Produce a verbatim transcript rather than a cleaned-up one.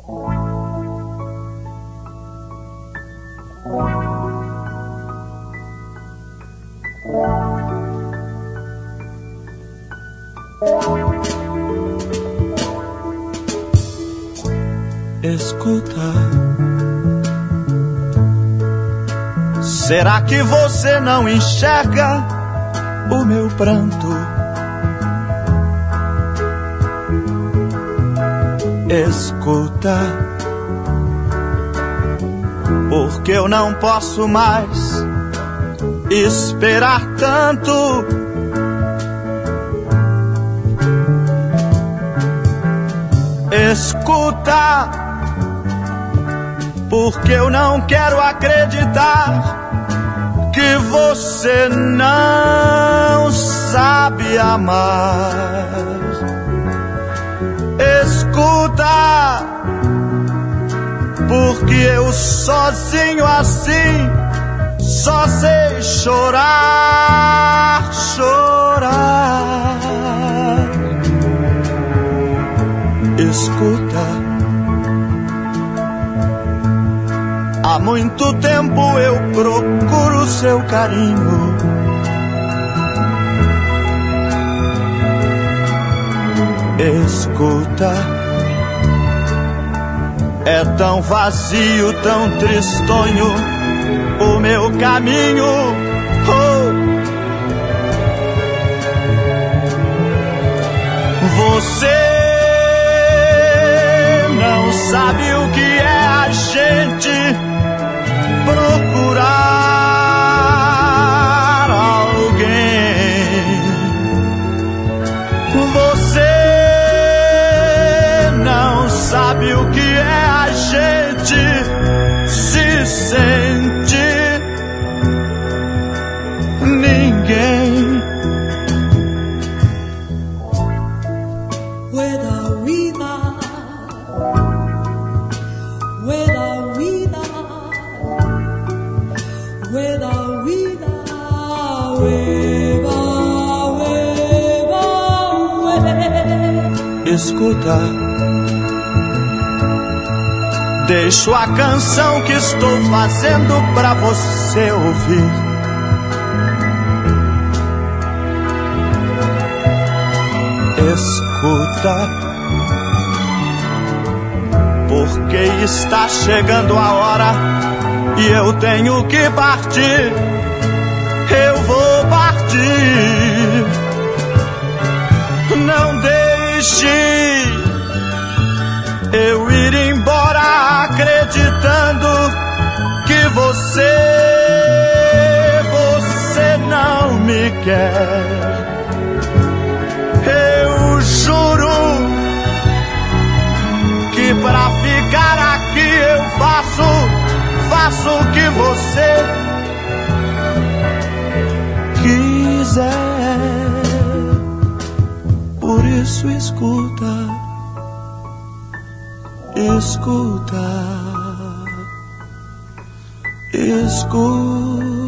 Escuta, será que você não enxerga o meu pranto? Escuta, porque eu não posso mais esperar tanto. Escuta, porque eu não quero acreditar que você não sabe amar. Escuta, porque eu sozinho assim só sei chorar, chorar. Escuta, há muito tempo eu procuro seu carinho. Escuta, é tão vazio, tão tristonho o meu caminho. Oh. Você não sabe o que é a gente procurar alguém. Você não sabe o que é a gente se sente ninguém. Escuta, deixo a canção que estou fazendo pra você ouvir. Escuta, porque está chegando a hora e eu tenho que partir. Eu vou partir. Não deixe eu ir embora acreditando que você, você não me quer. Eu juro que pra ficar aqui eu faço, faço o que você quiser. Por isso escuta, escuta, escuta.